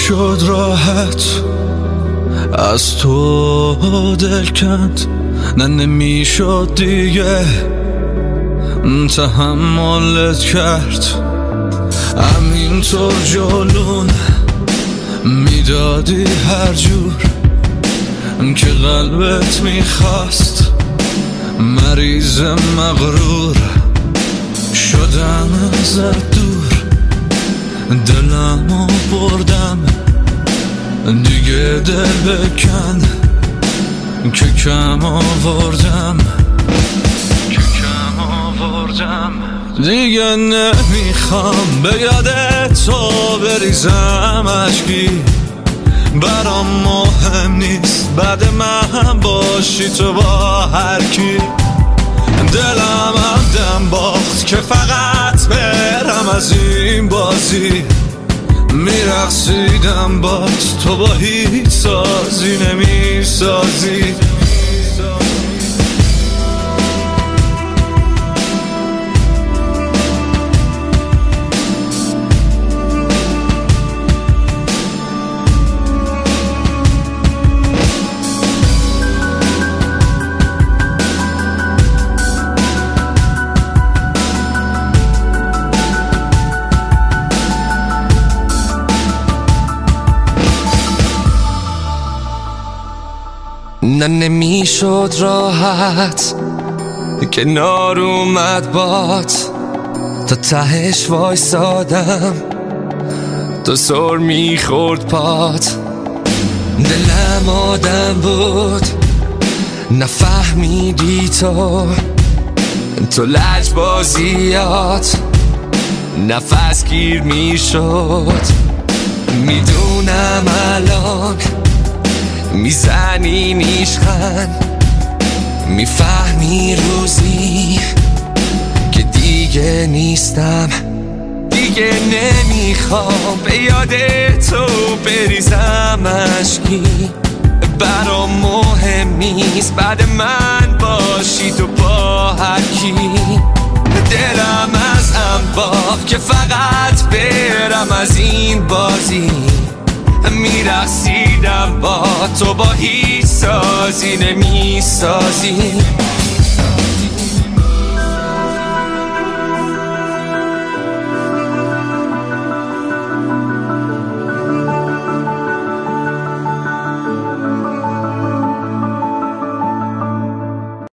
نمیشد راحت از تو دل کند، نه نمیشد دیگه تحملت کرد. همینطور جلون میدادی هر جور که قلبت میخواست، مریض مغرور شدم ازت دور، دلمو بردم دیگه دل بکن که کم آوردم دیگه نمیخوام به یاد تو بریزم اشکی، برام مهم نیست بعد من باشی تو با هر کی. دلم هم دم باخت که فقط برم از این بازی، میرقصیدم بات تو با هیچ سازی نمیسازی. نه نمیشد راحت کنار اومد بات، تا تهش وایسادم تو سر میخورد پات. دلم آدم بود نفهمیدی تو لجبازیات نفس گیر میشد. میدونم الان میزنی نیشخند، میفهمی روزی که دیگه نیستم، دیگه نمیخوام به یاد تو بریزم اشکی، برام مهم نیست بعد من باشی تو با هر کی. دلم از هم باخت که فقط برم از این بازی، میرقصیدم با تو با هیچ سازی نمیسازی.